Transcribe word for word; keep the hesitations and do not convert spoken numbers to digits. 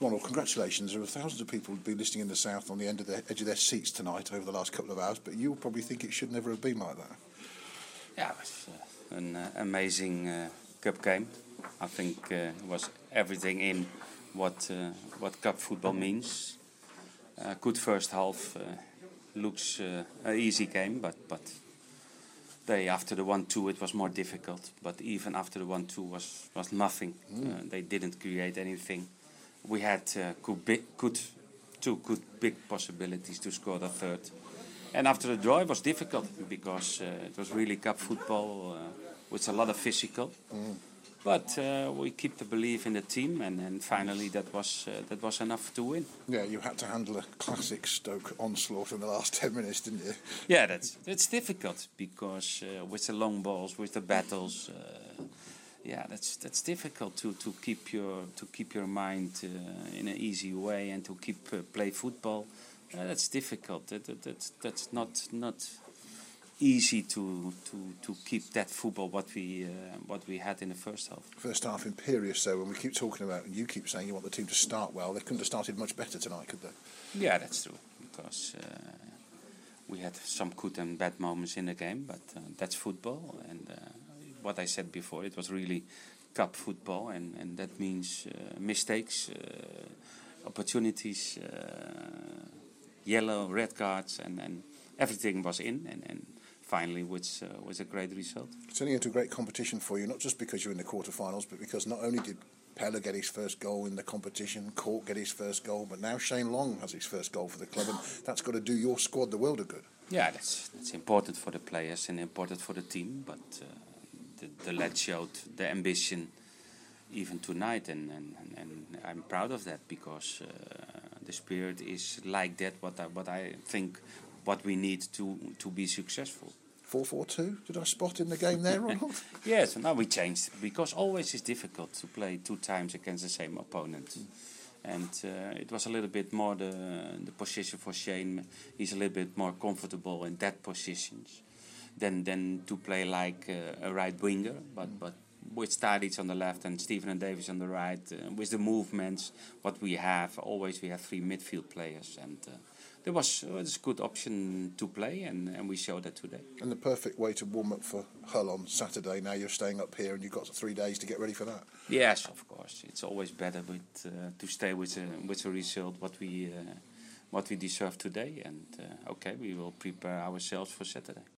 Well, congratulations. There are thousands of people who've been listening in the south on the end of the edge of their seats tonight over the last couple of hours, but you'll probably think it should never have been like that. Yeah, it was uh, an uh, amazing uh, cup game. I think uh, it was everything in what uh, what cup football means. Uh, good first half. Uh, looks uh, an easy game, but but they after the one two it was more difficult. But even after the one two was was nothing. Mm. Uh, they didn't create anything. We had uh, good, big, good two good big possibilities to score the third. And after the draw, it was difficult because uh, it was really cup football uh, with a lot of physical. Mm. But uh, we keep the belief in the team, and, and finally that was uh, that was enough to win. Yeah, you had to handle a classic Stoke onslaught in the last ten minutes, didn't you? Yeah, that's that's difficult because uh, with the long balls, with the battles, uh, yeah, that's that's difficult to, to keep your to keep your mind uh, in an easy way and to keep uh, play football. Uh, that's difficult. That, that, that's that's not not easy to to to keep that football what we uh, what we had in the first half. First half imperious, though. When we keep talking about, and you keep saying you want the team to start well, they couldn't have started much better tonight, could they? Yeah, that's true. Because uh, we had some good and bad moments in the game, but uh, that's football. And uh, what I said before, it was really cup football, and and that means uh, mistakes, uh, opportunities. Uh, Yellow, red cards, and, and everything was in, and, and finally, which uh, was a great result. Turning into a great competition for you, not just because you're in the quarterfinals, but because not only did Pelle get his first goal in the competition, Cork get his first goal, but now Shane Long has his first goal for the club, and that's got to do your squad the world of good. Yeah, that's that's important for the players and important for the team, but uh, the, the lad showed the ambition even tonight, and, and, and I'm proud of that because uh, the spirit is like that. What I, what I think, what we need to to be successful. four four two. Did I spot in the game there or not? Yes, now we changed because always it's difficult to play two times against the same opponent, mm. and uh, it was a little bit more the the position for Shane. He's a little bit more comfortable in that positions than than to play like uh, a right winger, but mm. but. With Tadic on the left and Stephen and Davis on the right, uh, with the movements, what we have, always we have three midfield players, and uh, there was, uh, was a good option to play, and, and we showed that today. And the perfect way to warm up for Hull on Saturday. Now you're staying up here, and you've got three days to get ready for that. Yes, of course. It's always better with, uh, to stay with a, with a result what we uh, what we deserve today, and uh, okay, we will prepare ourselves for Saturday.